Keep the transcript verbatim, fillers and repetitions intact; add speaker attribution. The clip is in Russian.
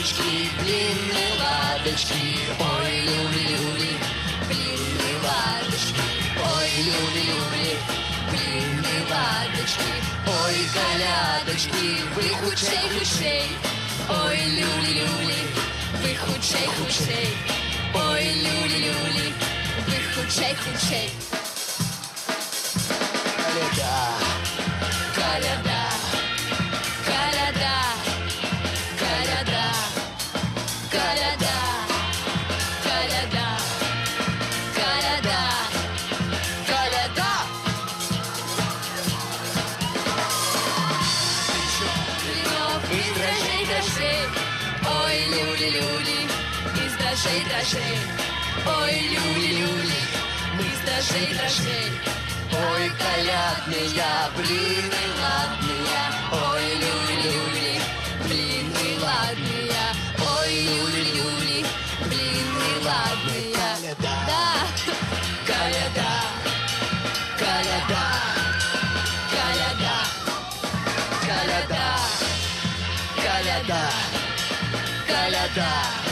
Speaker 1: ладочки, блины, ладочки, ой, люли-люли, блины, ладочки, ой, люли-люли, блины, ладочки, ой, колядочки, вы худшей-худшей, ой, люли-люли, вы худшей-худшей, ой, люли-люли, вы худшей-худшей. Коляда, коляда, коляда, коляда, коляда, коляда, коляда, коляда. Из дрожжей, дрожжей, ой, люли-люли, из дрожжей, дрожжей, ой, люли-люли, из дрожжей, дрожжей. Ой, колядные, блины ладные, ой, люли-люли, блины ладные, ой, люли-люли, блины ладные. Да, коляда, коляда, коляда, коляда, коляда, коляда.